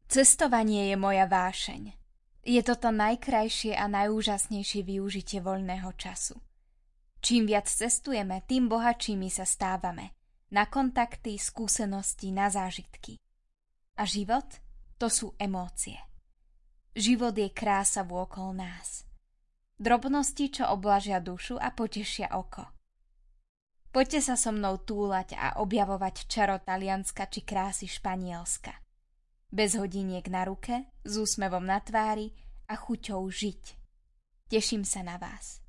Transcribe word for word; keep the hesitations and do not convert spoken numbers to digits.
Cestovanie je moja vášeň. Je to to najkrajšie a najúžasnejšie využitie voľného času. Čím viac cestujeme, tým bohatšími sa stávame. Na kontakty, skúsenosti, na zážitky. A život? To sú emócie. Život je krása vôkol nás. Drobnosti, čo oblažia dušu a potešia oko. Poďte sa so mnou túlať a objavovať čaro Talianska či krásy Španielska. Bez hodiniek na ruke, s úsmevom na tvári a chuťou žiť. Teším sa na vás.